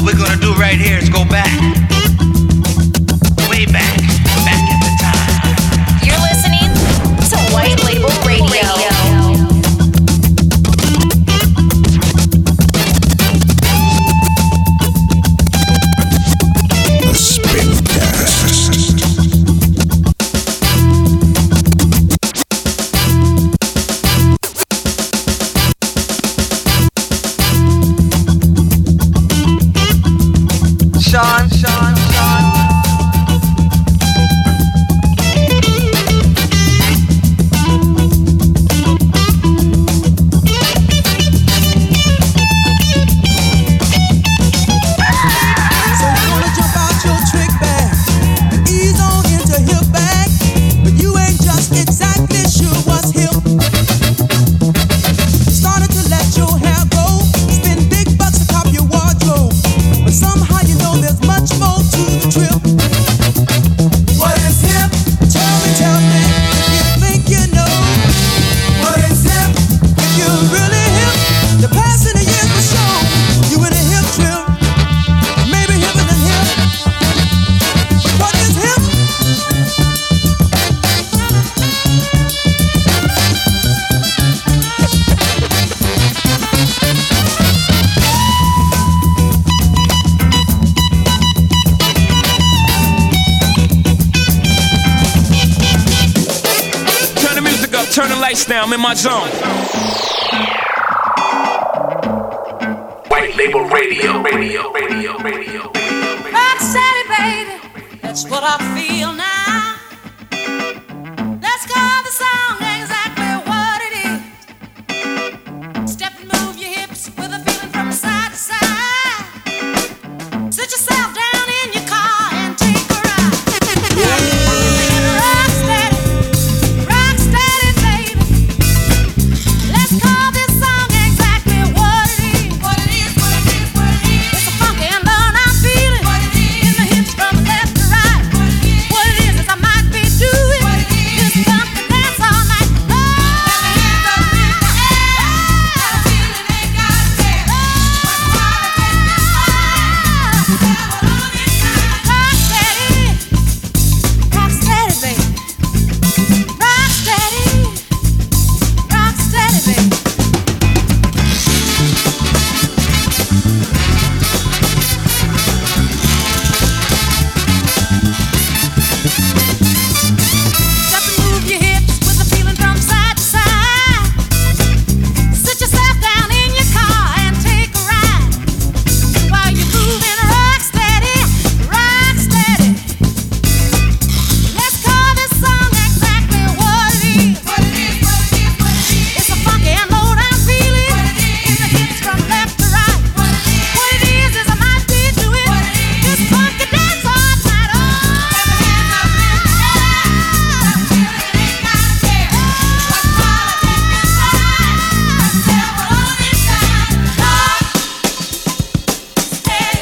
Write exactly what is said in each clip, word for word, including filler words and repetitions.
we're gonna do right here is go back. Way back. Back in the time. You're listening to White Label Radio. Radio. Sean, Sean, Sean. Now I'm in my zone. White Label Radio, Radio, Radio, Radio. Rock steady, baby. That's what I feel now. Let's call the song exactly what it is. Step and move your hips with a feeling from side to side. Sit yourself down in your car and take a ride. Rock steady, rock steady, baby. Let's call this song exactly what it is. What it is, what it is, what it is. It's a funky and learn I'm feeling. What it is. In the hips from left to right. What it is, what it is, is I might be doing. What it is. This funk and dance all night long. Let me hear the wind in the air. Got a feeling ain't got a care. What's the matter, take this fire. Devil on inside. Rock steady, rock steady, baby. Rock steady, rock steady, baby. Step and move your hips with a feeling from side to side. Sit yourself down in your car and take a ride. While you're moving, rock steady, rock steady. Let's call this song exactly what it is. What it is, what it is, what it is. It's a funky and low down feeling. What it is. In the hips from left to right. What it is. What it is is I might be doing. What it is. This funky dance all night long. Let me hands up in the air. Got a feeling ain't got a care. What's the matter, take this fire. Devil on inside. Rock steady,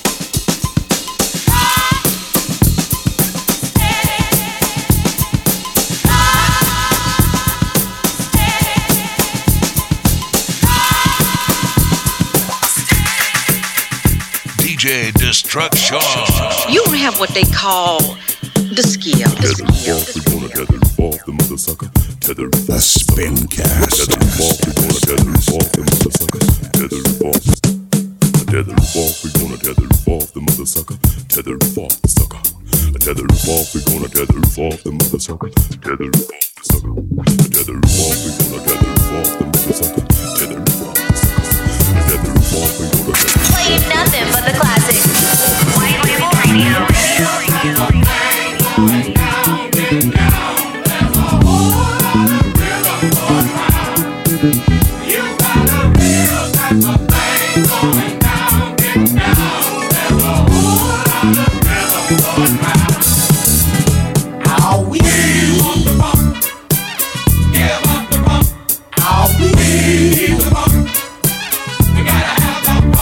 D J Destruction. You don't have what they call the skill. The Tether skill. off, we gonna tether off the mother sucker. Tether The Spincast. tether off, we gonna tether off the mother sucker. Tether off. Tether off, we gonna tether off the mother sucker. Tether off the sucker. Tether off, we gonna tether off the mother sucker. Tether off the sucker. Tether off, we gonna tether off the mother sucker. Tether off the sucker. Tether off, we gonna tether. Playing nothing but the classics. White Label Radio. How we give up the bump, give up the bump. How we give the bump. We gotta have the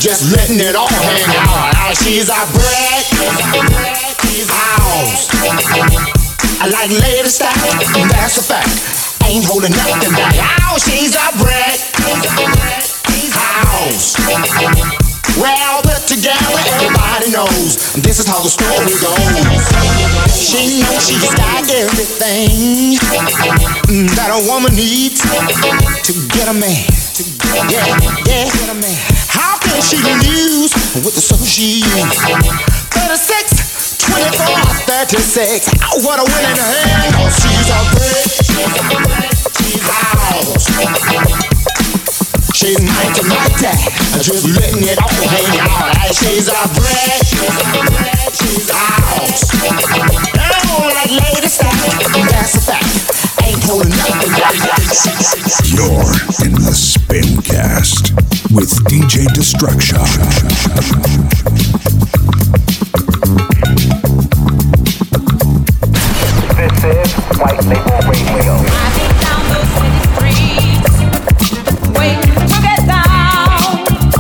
just letting it all hang out. She's a bread house. I like lady style, that's a fact. Ain't holding nothing back. Oh, she's a bread house. Well put together, everybody knows this is how the story goes. She knows she's got everything that a woman needs to get a man. Yeah, yeah. How can she lose with the soul she used? thirty-six, twenty-four, thirty-six. Oh, what a winning hand. Oh, she's a bread, she's house. She's mighty, mighty, just letting it all hang out. She's a bread, she's house. I don't like lady style, that's a fact. Ain't holding nothing back. You're in the Spincast with D J Destruction. This is White Label Radio. Driving down those city streets, waiting to get down.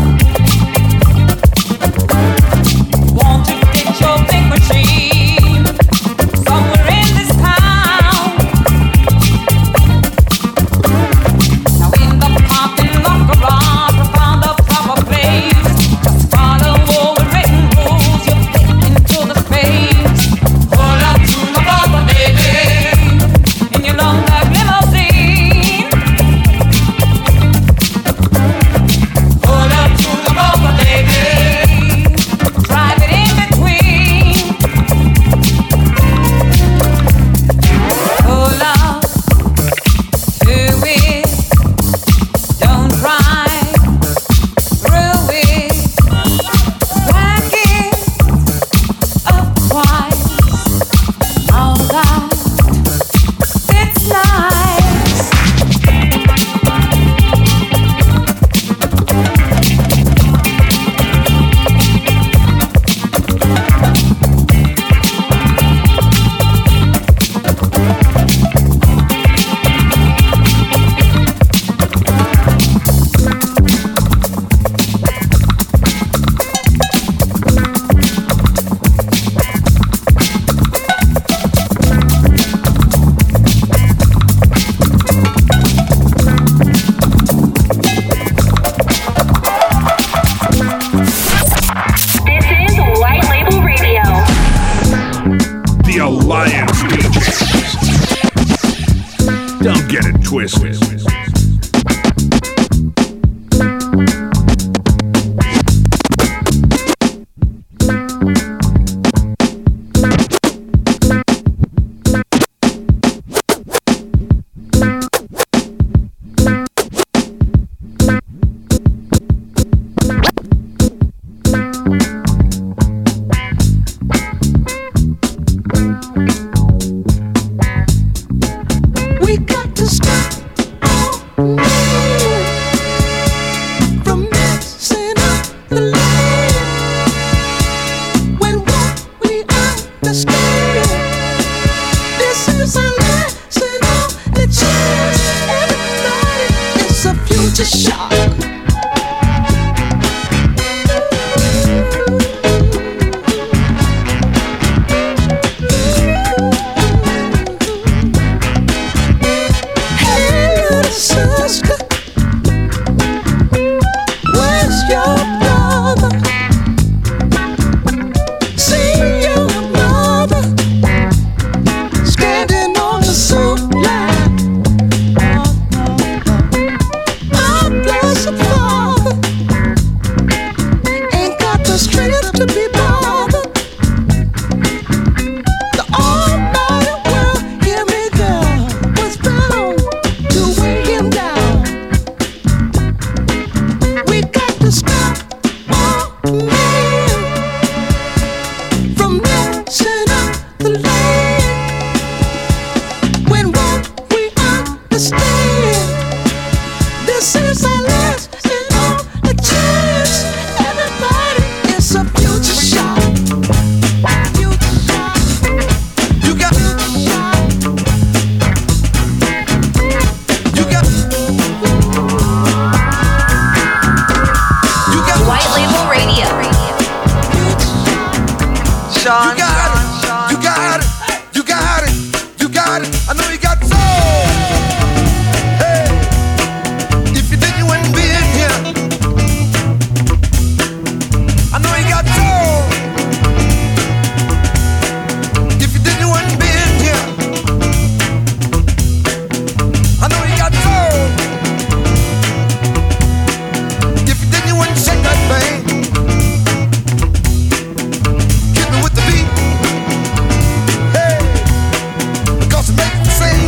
Want to get your big machine somewhere in this town. Now in the parking lot garage, I found a proper place. Just follow all the written rules, you fit into the space. Pull up to my bumper, baby, in your long black limousine. Pull up to the bumper, baby, drive it in between. Pull up to it, don't drive through it. Back it up twice, all that it's nice. This is White Label Radio. The Alliance D Js. Don't get it twisted. We got to stop from messing up the land. When what we understand, this is our lesson on the chance. Everybody, it's a future shock. Hey, little sister, where's your brother? See your mother Sean, You got Sean, it. Sean. You got it. You got it. You got it. I know you got soul. Hey, if you didn't, you wouldn't be in here. I know you got soul. If you didn't, you wouldn't be in here. I know you got soul. If you didn't, you wouldn't shake that thing. Hit me with the beat. Hey, because it makes me sing.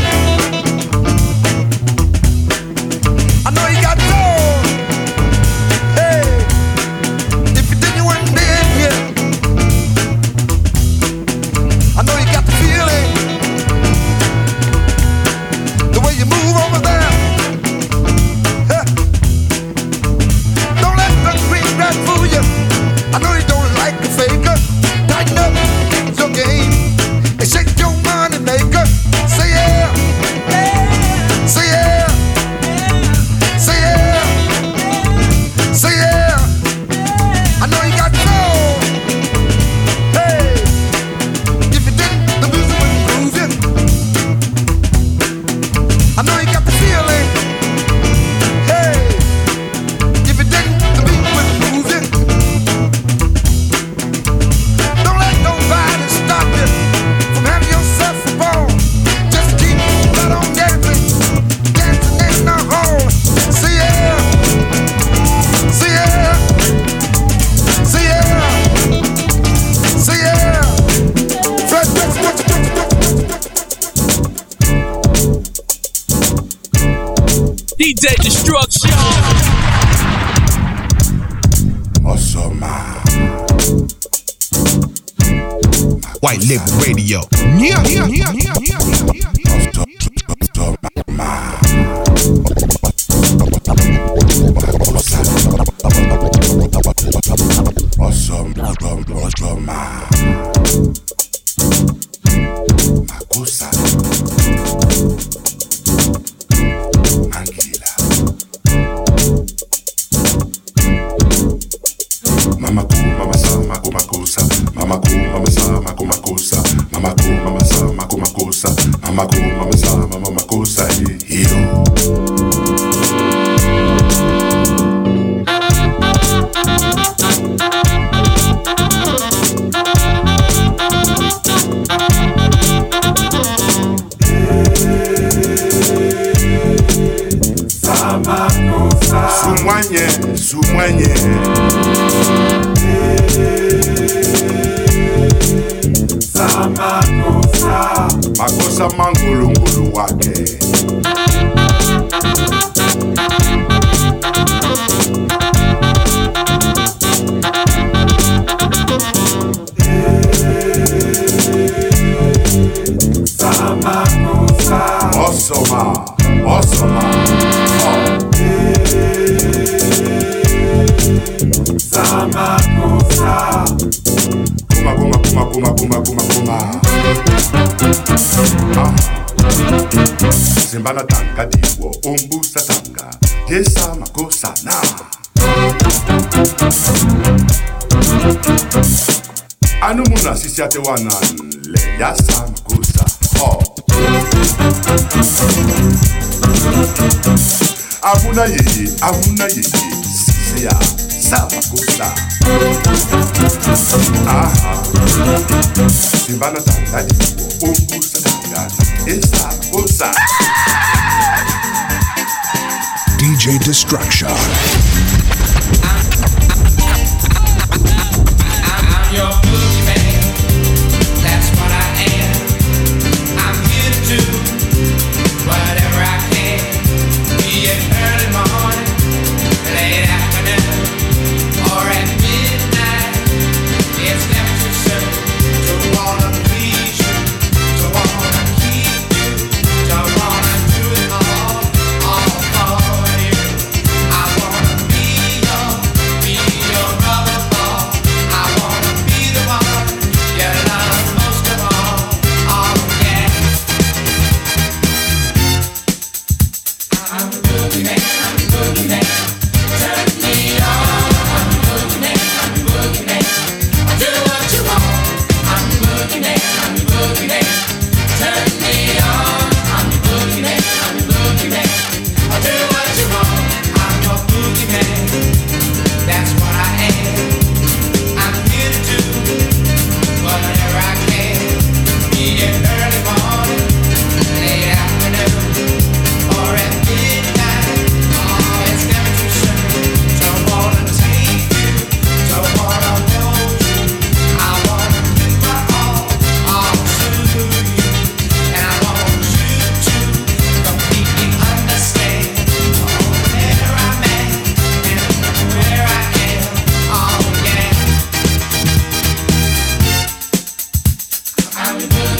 I know you got soul. Hey, if you didn't, you wouldn't be in here. I know you got the feeling. The way you move over there. Huh. Don't let the green grass fool you. I know you don't like the faker. Tighten up your game and shake your money maker. Say yeah. Say yeah. Say yeah. Say yeah. I know you got soul. Hey, if you didn't, the music wouldn't move you. I know you got the feeling. Hey, if you didn't, the beat wouldn't move you. Don't let nobody stop you from having yourself a ball. Just keep right on dancing, dancing in the hall. Say yeah, say yeah, say yeah, say yeah. Fred Jackson, what you do? D J Destruction. Awesome. White Label Radio. Yeah, yeah, yeah, yeah, yeah. Awesome. Awesome. Makosa. Angela. Mama ku mama sa mako makosa. Mama ku mama sa mako makosa. Mama ku mama sa mako makosa. Mama ku mama sa mama makosa. Hero. Sumwanye, sumwanye. Makosa, makosa mangulungulu wake. Osoma, osoma. Oh. Samakosa. Kuma kuma kuma kuma kuma kuma kuma. Ah. Simbana tanka diwo umbusa tanka. Yesa makosa na. Anu muna sisi ate wana le yasa makosa. Oh. Abuna yeye, abuna yeye, sisi ya samakosa. Aha. Simbana tanka diwo umbusa tanka. Yesa makosa. D J Destruction. I'm your boogeyman. That's what I am. I'm here to do whatever I can. Be it early morning, late afternoon, or at midnight. It's never too soon to wanna please you, to wanna keep you, to wanna do it all, all for you. I wanna be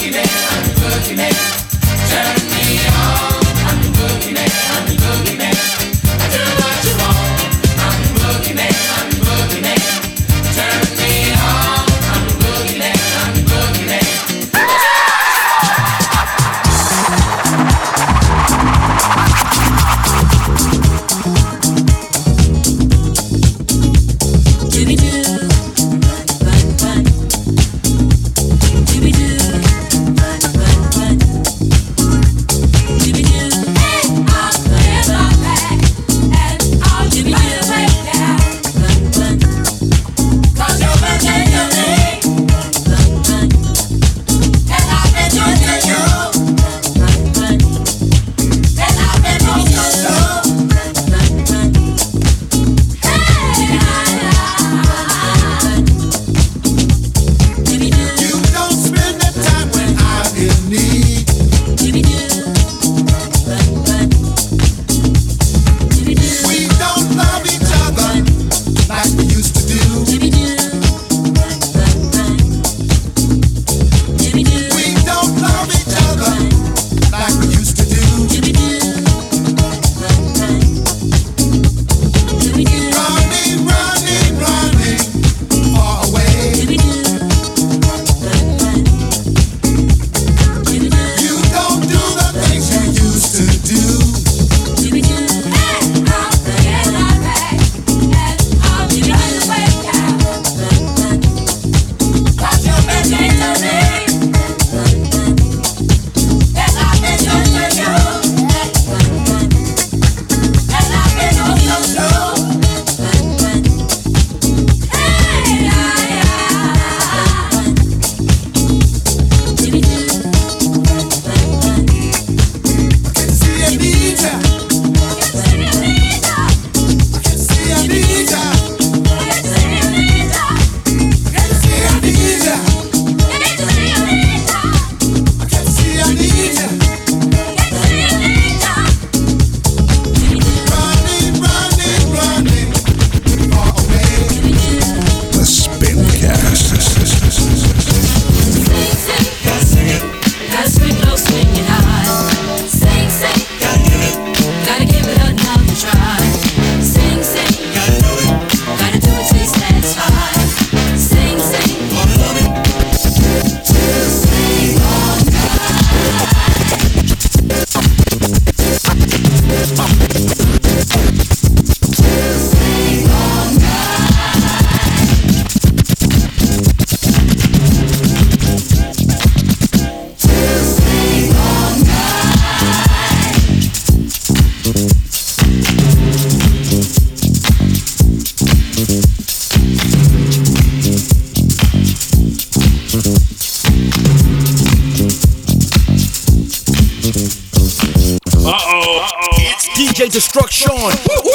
D J Destruction. Oh,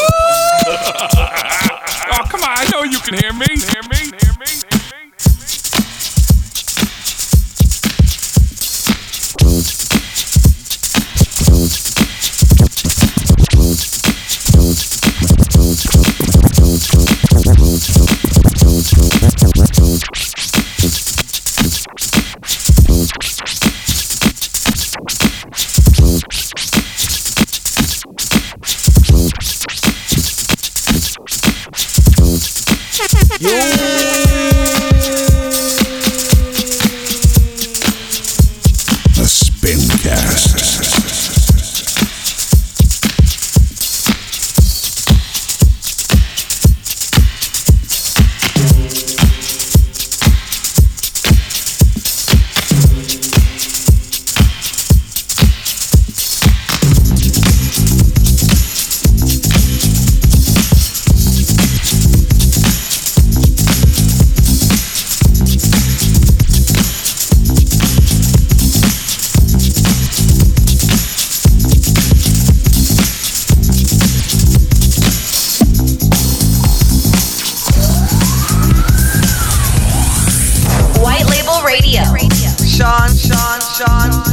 come on, I know you can hear me. Hear me, hear me, hear me. The Spincast. Sean, Sean, Sean.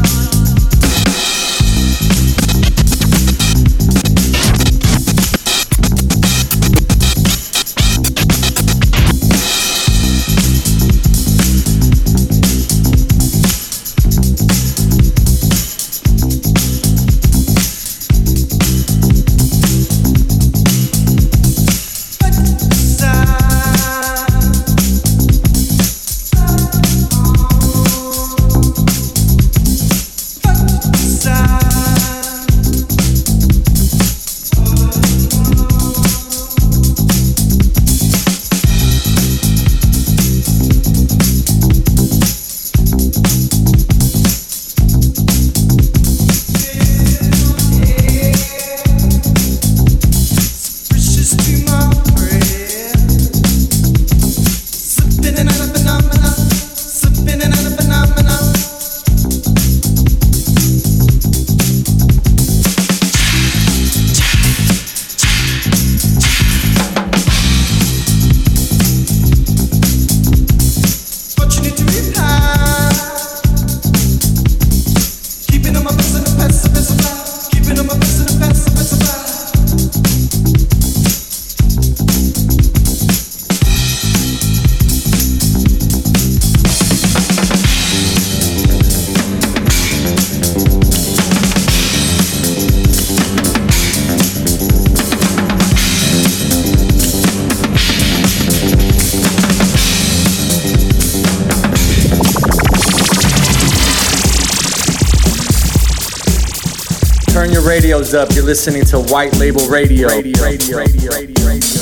your radios up. You're listening to White Label Radio. radio, radio, radio, radio, radio.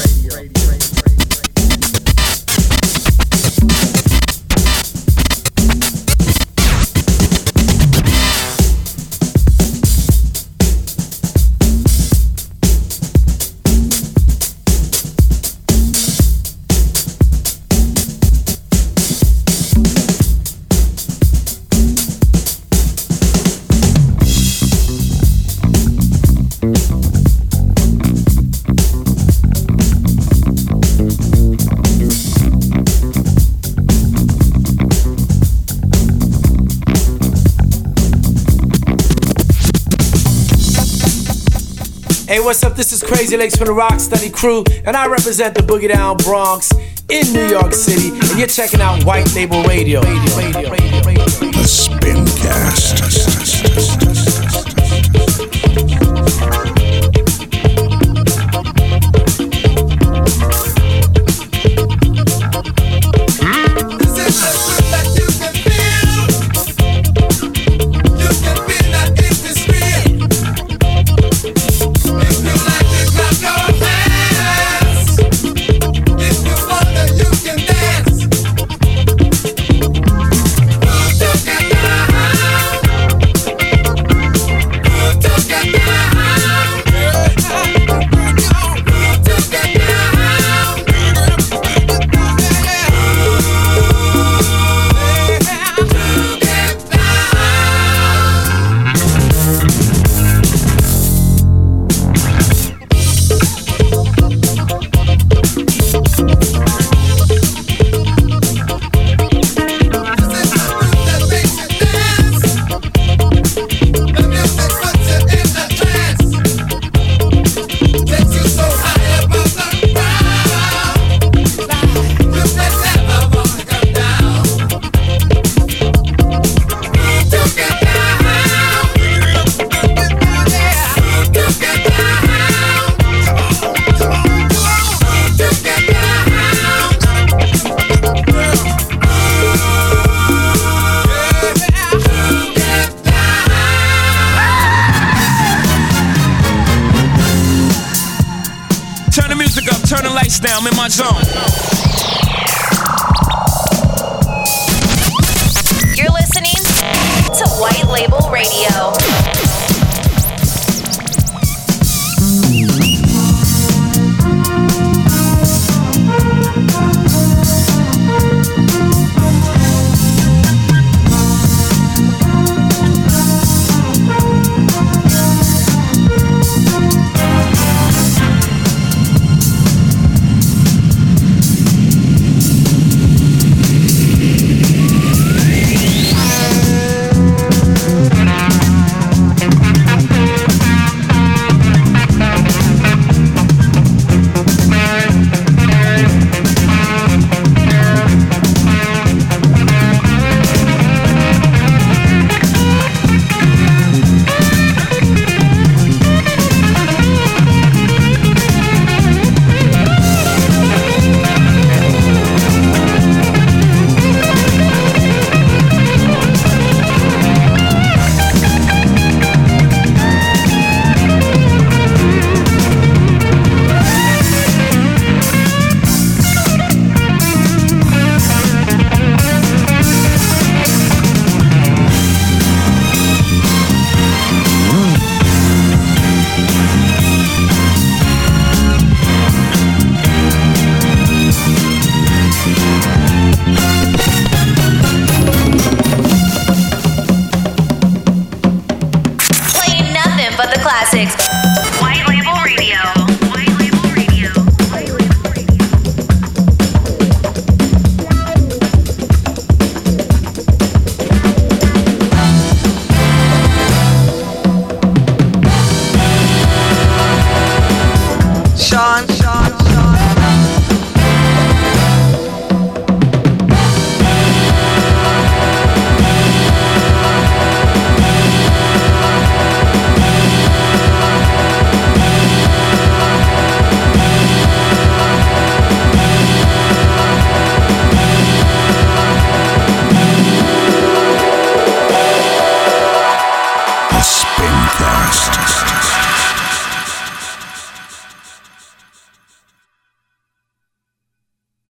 Hey, what's up? This is Crazy Legs from the Rocksteady crew, and I represent the Boogie Down Bronx in New York City, and you're checking out White Label Radio. radio, radio, radio, radio. The Spincast. Turn the lights down, I'm in my zone. You're listening to White Label Radio.